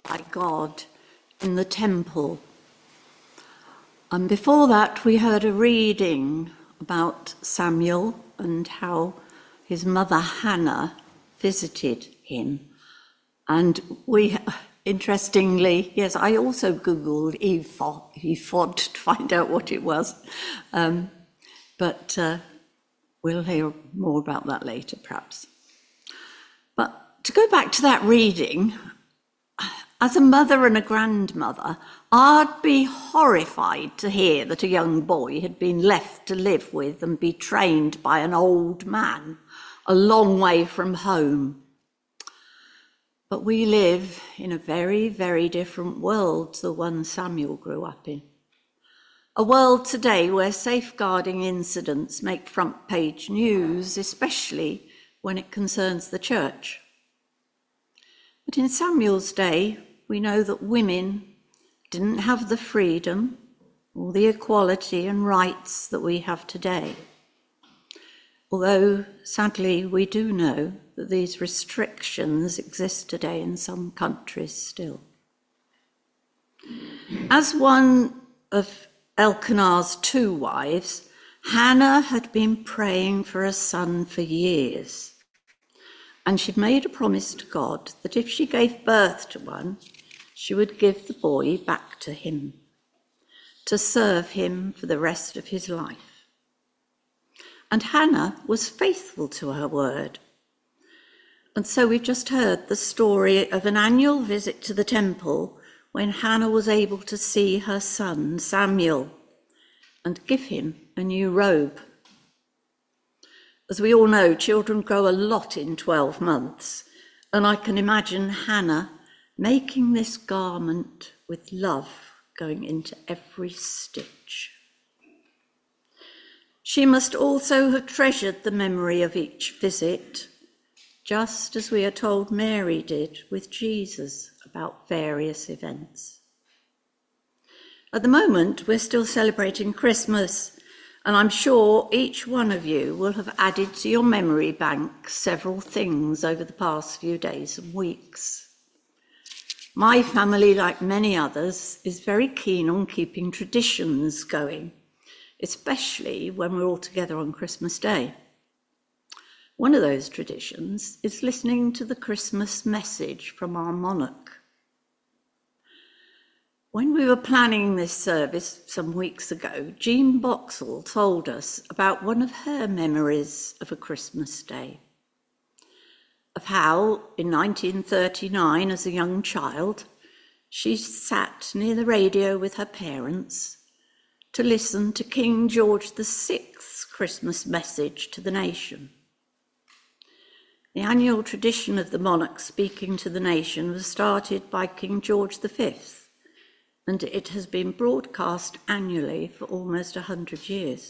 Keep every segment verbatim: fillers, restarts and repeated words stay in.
by God in the temple. And before that, we heard a reading about Samuel and how his mother Hannah visited him. And we, interestingly, yes, I also Googled ephod, ephod to find out what it was. Um, but uh, we'll hear more about that later, perhaps. But to go back to that reading, as a mother and a grandmother, I'd be horrified to hear that a young boy had been left to live with and be trained by an old man a long way from home. But we live in a very, very different world to the one Samuel grew up in. A world today where safeguarding incidents make front page news, especially when it concerns the church. But in Samuel's day, we know that women didn't have the freedom or the equality and rights that we have today. Although, sadly, we do know that these restrictions exist today in some countries still. As one of Elkanah's two wives, Hannah had been praying for a son for years. And she'd made a promise to God that if she gave birth to one, she would give the boy back to him, to serve him for the rest of his life. And Hannah was faithful to her word. And so we've just heard the story of an annual visit to the temple when Hannah was able to see her son, Samuel, and give him a new robe. As we all know, children grow a lot in twelve months, and I can imagine Hannah making this garment with love going into every stitch. She must also have treasured the memory of each visit, just as we are told Mary did with Jesus about various events. At the moment, we're still celebrating Christmas, and I'm sure each one of you will have added to your memory bank several things over the past few days and weeks. My family, like many others, is very keen on keeping traditions going, especially when we're all together on Christmas Day. One of those traditions is listening to the Christmas message from our monarch. When we were planning this service some weeks ago, Jean Boxall told us about one of her memories of a Christmas day, of how in nineteen thirty-nine, as a young child, she sat near the radio with her parents to listen to King George the Sixth's Christmas message to the nation. The annual tradition of the monarch speaking to the nation was started by King George the Fifth, and it has been broadcast annually for almost a hundred years.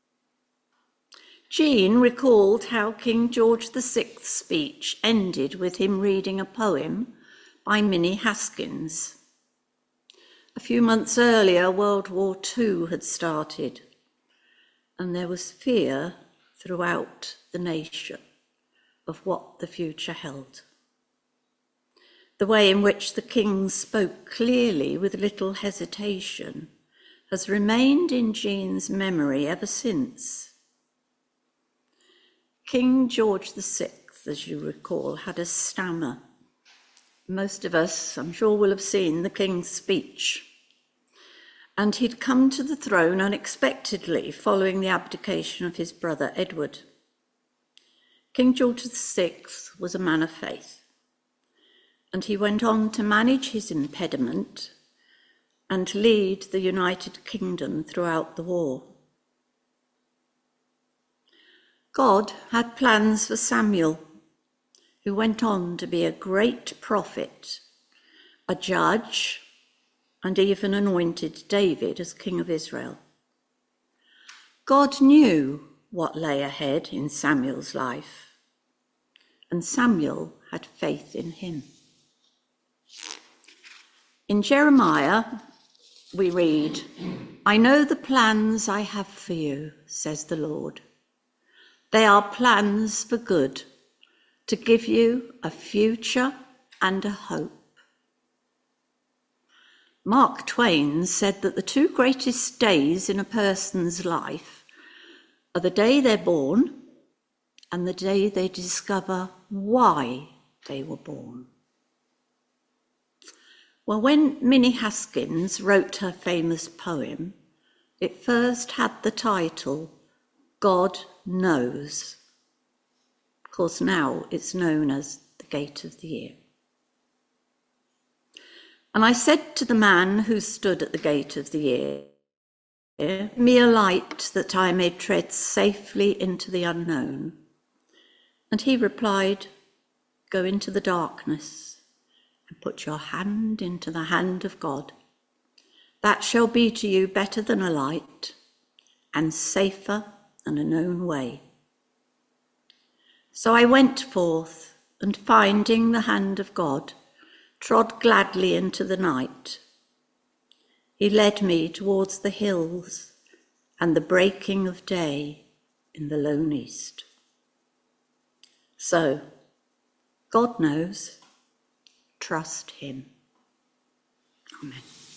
Jean recalled how King George the Sixth's speech ended with him reading a poem by Minnie Haskins. A few months earlier, World War Two had started, and there was fear throughout the nation of what the future held. The way in which the king spoke clearly with little hesitation has remained in Jean's memory ever since. King George the Sixth, as you recall, had a stammer. Most of us, I'm sure, will have seen the king's speech. And he'd come to the throne unexpectedly following the abdication of his brother Edward. King George the Sixth was a man of faith, and he went on to manage his impediment and lead the United Kingdom throughout the war. God had plans for Samuel, who went on to be a great prophet, a judge, and even anointed David as king of Israel. God knew what lay ahead in Samuel's life, and Samuel had faith in him. In Jeremiah, we read, "I know the plans I have for you, says the Lord. They are plans for good, to give you a future and a hope. Mark Twain said that the two greatest days in a person's life are the day they're born and the day they discover why they were born. Well, when Minnie Haskins wrote her famous poem, it first had the title, God Knows. Of course, now it's known as The Gate of the Year. And I said to the man who stood at the gate of the year, "Give me a light that I may tread safely into the unknown." And he replied, "Go into the darkness and put your hand into the hand of God. That shall be to you better than a light and safer than a known way." So I went forth and, finding the hand of God, trod gladly into the night. He led me towards the hills and the breaking of day in the lone east. So, God knows, trust him. Amen.